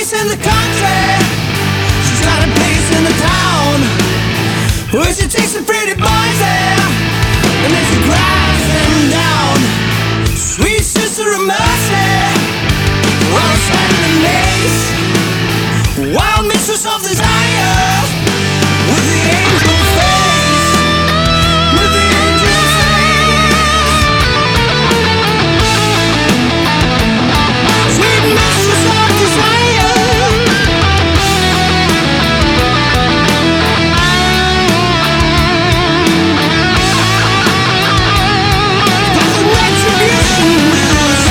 place in the country, she's got a place in the town, where she takes some pretty boys there, and then she cries them down. Sweet sister of mercy, well shining in lace, wild mistress of desire, with the angel face, with the angel face. Sweet mistress of desire. Got the retribution blues.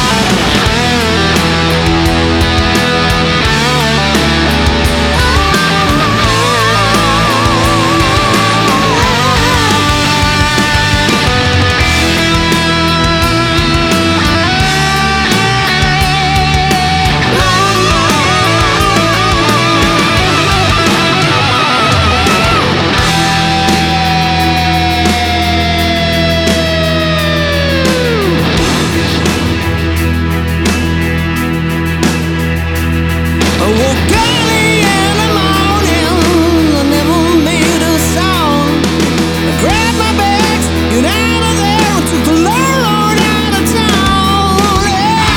I woke early in the morning, I never made a sound. I grabbed my bags, get out of there, and took the long road out of town.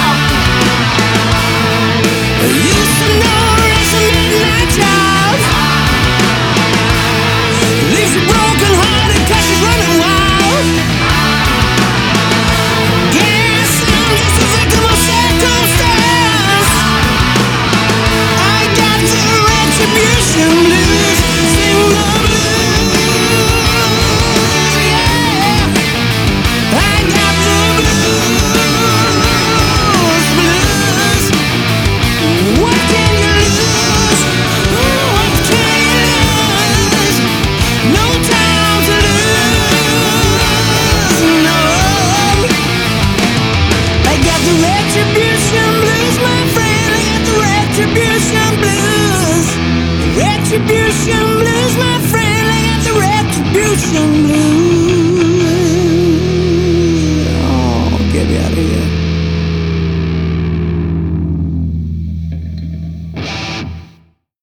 Yeah. I used to know it's a midnight job. Leaves you broken hearted 'cause she's running wild. Guess I'm just a victim of circumstance. I got the retribution blues, sing the blues, yeah. I got the blues. What can you lose? What can you lose? No time to lose, no. I got the retribution blues, my friend. I got the retribution blues. Retribution blues, my friend. I got the retribution blues.